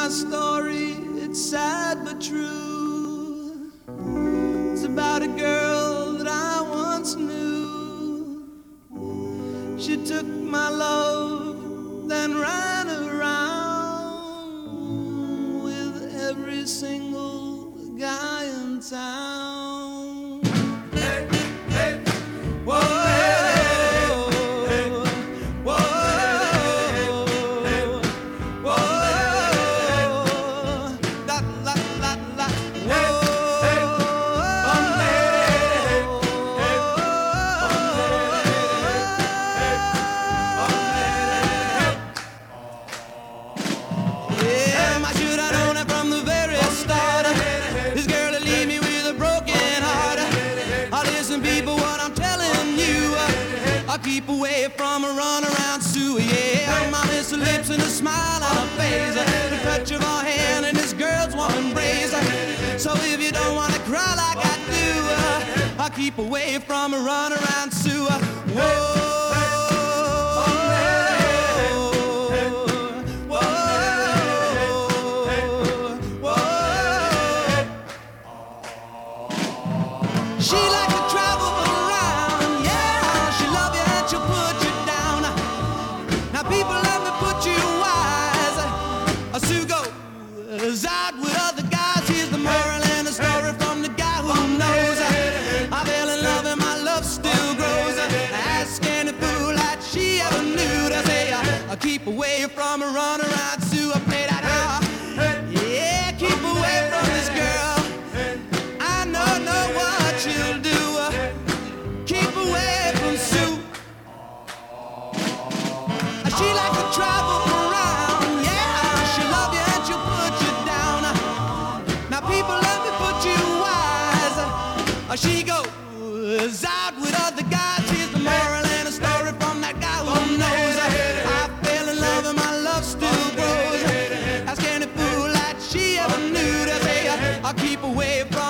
my story, it's sad but true. It's about a girl that I once knew. She took my love, then ran around with every single guy in town. Hey, hey, whoa. Keep away from a runaround Sue, yeah. My miss her lips and a smile on her face, the touch of her hand and this girl's warm embrace. So if you don't wanna cry like I do, I'll keep away from a runaround Sue. Whoa. She likes to travel around, yeah. She love you and she'll put you down. Now people, let me put you wise. Sue goes out with other guys. Here's the moral and the story from the guy who knows. I fell in love and my love still grows. Ask any fool that she ever knew to say, I keep away from a runaround Sue. I play that out. Yeah, keep away from this girl. I know what she'll do. Keep away from Sue. She likes to travel around, yeah. She'll love you and she'll put you down. Now people, let me put you wise. She goes out with other guys. Here's the moral and a story from that guy who knows. I fell in love and my love still grows. Ask any fool that she ever knew to say, I'll keep away from